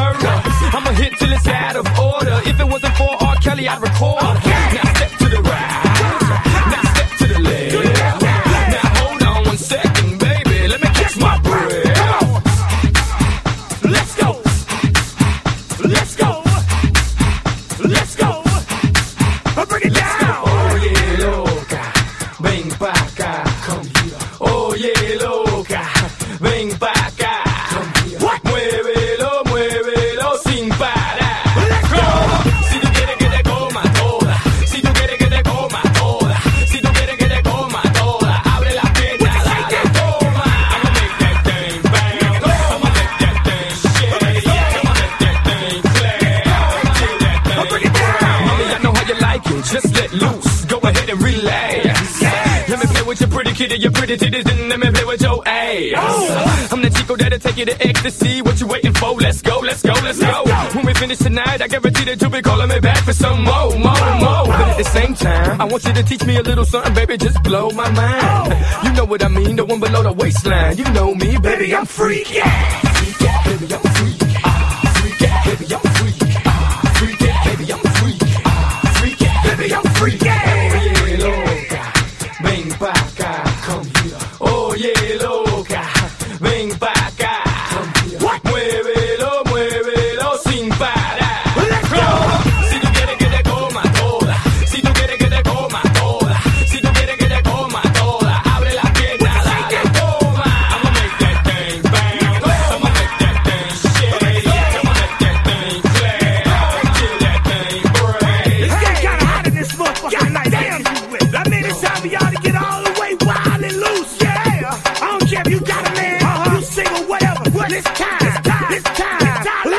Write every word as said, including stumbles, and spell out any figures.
murder. I'ma hit till it's out of order. If it wasn't for R. Kelly, I'd record. Now step to the right. Now step to the left. Now hold on one second, baby. Let me catch my breath. Let's go. Let's go. Let's go. Bring it down. Oye, loca, ven pa' acá. Come here. Oye, loca, ven pa' acá. Come here. What? Muévelo, muévelo sin parar. Let's go. Si tú quieres que te coma toda, si tú quieres que te coma toda, si tú quieres que te coma toda, abre la pierna, dale, toma. I'ma make that thing bang. I'ma make that thing shake. I'ma make that thing play. Till that thing bring it down. Mommy, I know how you like it. Just let loose. Go ahead and relax. Let me play with your pretty kitty, your pretty titties, and let me play with your ass. I'm the Chico that'll take you to ecstasy. What you waiting for? Let's go, let's go, let's go. When we finish tonight, I guarantee that you'll be calling me back for some more, more, more. But at the same time, I want you to teach me a little something, baby. Just blow my mind. You know what I mean? The one below the waistline. You know me, baby. I'm freaky. Freaky, baby. I'm freaky. Freaky, baby. I'm freaky. Freaky, baby. I'm freaky. Freaky, baby. I'm freaky. Oye, loca, ven pa' acá. Come here. Oye, loca, ven pa' acá. Come here. What? Muévelo, muévelo sin parar. Let's go. Si tú quieres que te coma toda, si tú quieres que te coma toda, si tú quieres que te coma toda, abre la pierna, dale, toma. I'ma make that thing bang. I'ma make that thing shake. I'ma make that thing play. Till that thing break. It's getting kinda hot in this motherfucker tonight. Damn, I mean, it's time for y'all to get all the way wild and loose. Yeah, I don't care if you got a man, uh-huh. you single, whatever. It's time. It's time. It's time.